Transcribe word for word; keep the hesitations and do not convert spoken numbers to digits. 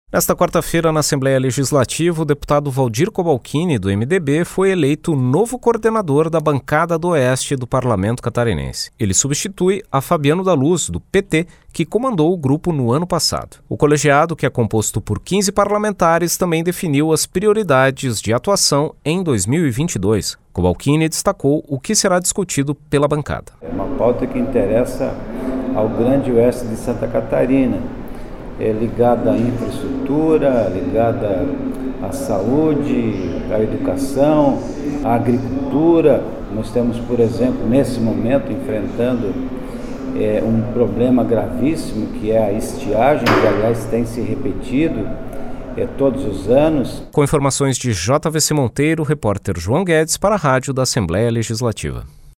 Nesta quarta-feira, na Assembleia Legislativa, o deputado Valdir Cobalcini, do M D B, foi eleito novo coordenador da bancada do Oeste do Parlamento Catarinense. Ele substitui a Fabiano da Luz, do P T, que comandou o grupo no ano passado. O colegiado, que é composto por quinze parlamentares, também definiu as prioridades de atuação em dois mil e vinte e dois. Cobalcini destacou o que será discutido pela bancada. É uma pauta que interessa ao grande Oeste de Santa Catarina. É ligada à infraestrutura, ligada à saúde, à educação, à agricultura. Nós estamos, por exemplo, nesse momento, enfrentando é, um problema gravíssimo, que é a estiagem, que, aliás, tem se repetido é, todos os anos. Com informações de J V C Monteiro, repórter João Guedes para a Rádio da Assembleia Legislativa.